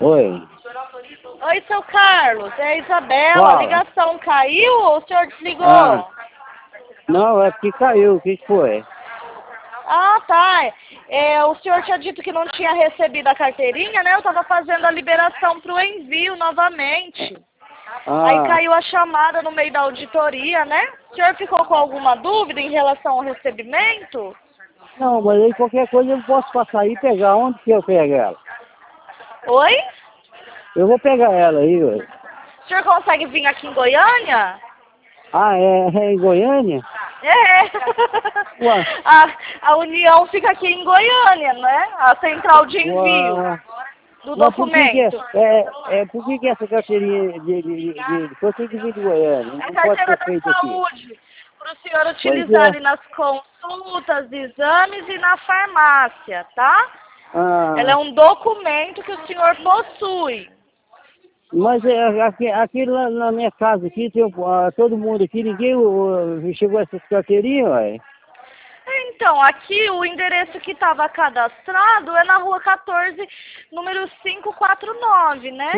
Oi. Oi, seu Carlos, é a Isabela. Fala. A ligação caiu ou o senhor desligou? Ah, não, é porque caiu. O que foi? Ah, tá. O senhor tinha dito que não tinha recebido a carteirinha, né? Eu estava fazendo a liberação para o envio novamente. Aí Ah, caiu a chamada no meio da auditoria, né? O senhor ficou com alguma dúvida em relação ao recebimento? não, mas aí qualquer coisa eu posso passar aí e pegar. Onde que eu pego ela? Oi? Eu vou pegar ela aí, ué. O senhor consegue vir aqui em Goiânia? Ah, é em Goiânia? É. Ué, A União fica aqui em Goiânia, né? A central de envio ué. do Mas por que documento. por que essa carteirinha por que vir de Goiânia? É a Não pode carteira ser da feito aqui. saúde, para o senhor Pois utilizar é. ali nas consultas, exames e na farmácia, tá? Ela é Ah, um documento que o senhor possui. mas aqui lá na minha casa aqui, tem, todo mundo aqui, ninguém chegou a essas carteirinhas, ué. Então, aqui o endereço que estava cadastrado é na rua 14, número 549, né?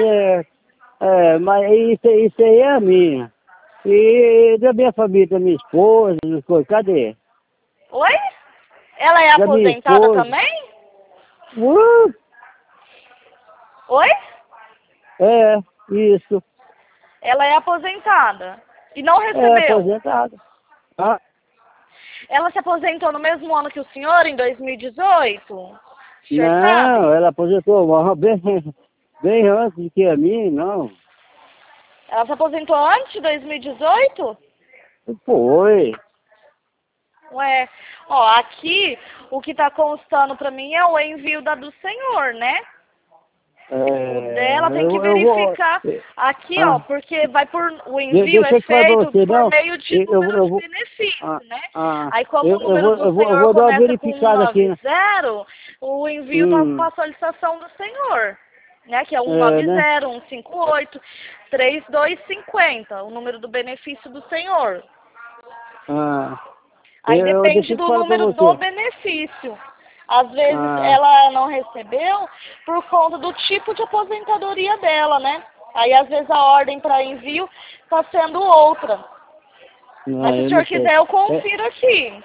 Mas isso aí é a minha. E da minha família, da minha esposa, das coisas, cadê? Oi? Ela é Da minha aposentada esposa. também? Uh, Oi? é, isso. Ela é aposentada. E não É, recebeu. aposentado. Ah, Ela se aposentou no mesmo ano que o senhor, em 2018? O senhor não, sabe? ela aposentou bem antes que a mim, não. Ela se aposentou antes de 2018? Foi. Ué, ó, aqui o que está constando para mim é o envio da do senhor, né? O dela tem que Eu vou. verificar aqui, ó, Ah, porque o envio é deixa eu te falar pra feito você, por não. meio de número Eu de vou. Ah, benefício, né? ah, Aí como o número do eu senhor vou dar uma começa com verificada aqui, né? 190, o envio Hum, para a solicitação do senhor, né? Que é né? 190, 158, 3250, o número do benefício do senhor. Ah, Aí deixa depende eu te do falar pra número do você. benefício. Às vezes Ah, ela não recebeu por conta do tipo de aposentadoria dela, né? Aí às vezes a ordem para envio está sendo outra. Mas não, se o eu senhor não sei. quiser eu É, confiro aqui.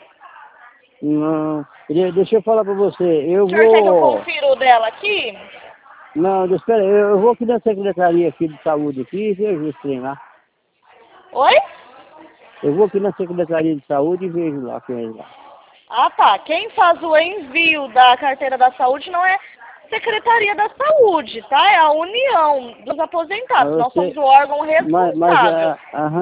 não, deixa eu falar pra você. Eu O senhor quer que eu vou. confira o dela aqui? Não, espera, eu vou aqui na secretaria aqui de saúde aqui e vejo esse trem lá. Oi? Eu vou aqui na secretaria de saúde e vejo lá com eles lá. Ah, tá. Quem faz o envio da carteira da saúde não é Secretaria da Saúde, tá? É a União dos Mas Aposentados. Nós somos você, o órgão mas responsável.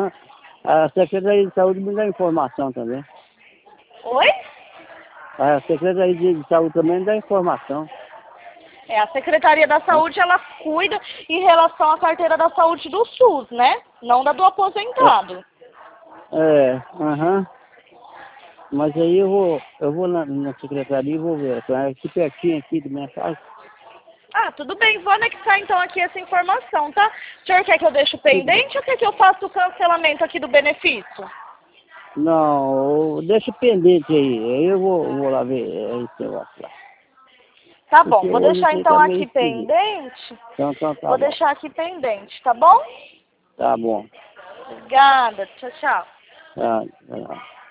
a secretaria de saúde me dá informação também. Oi? A secretaria de saúde também me dá informação. A Secretaria da Né? Saúde, ela cuida em relação à carteira da saúde do SUS, né? Não da do aposentado. Aham. Mas aí eu vou na secretaria e vou ver. É aqui pertinho aqui da minha casa. Ah, tudo bem. Vou anexar então aqui essa informação, tá? O senhor quer que eu deixe pendente ou quer que eu faça o cancelamento aqui do benefício? Não, deixa pendente aí. Aí eu vou lá ver esse negócio lá. Tá bom, Porque vou hoje deixar você então tá meio aqui esquisito. pendente. Então tá Vou bom. deixar aqui pendente, tá bom? Tá bom. Obrigada. Tchau, tchau. Tá.